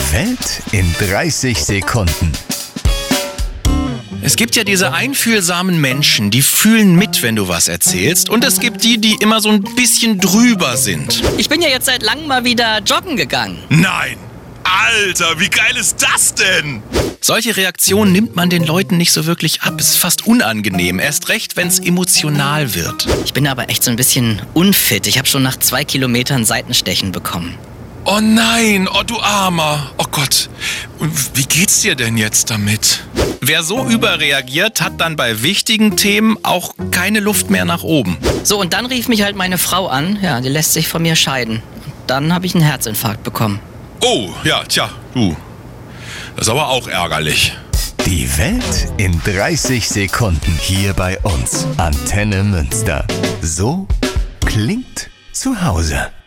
Welt in 30 Sekunden. Es gibt ja diese einfühlsamen Menschen, die fühlen mit, wenn du was erzählst. Und es gibt die immer so ein bisschen drüber sind. Ich bin ja jetzt seit langem mal wieder joggen gegangen. Nein! Alter, wie geil ist das denn? Solche Reaktionen nimmt man den Leuten nicht so wirklich ab. Es ist fast unangenehm, erst recht, wenn es emotional wird. Ich bin aber echt so ein bisschen unfit. Ich habe schon nach 2 Kilometern Seitenstechen bekommen. Oh nein, oh du Armer. Oh Gott. Und wie geht's dir denn jetzt damit? Wer so überreagiert, hat dann bei wichtigen Themen auch keine Luft mehr nach oben. So, und dann rief mich halt meine Frau an. Ja, die lässt sich von mir scheiden. Dann habe ich einen Herzinfarkt bekommen. Oh, ja, tja, du. Das ist aber auch ärgerlich. Die Welt in 30 Sekunden hier bei uns. Antenne Münster. So klingt zu Hause.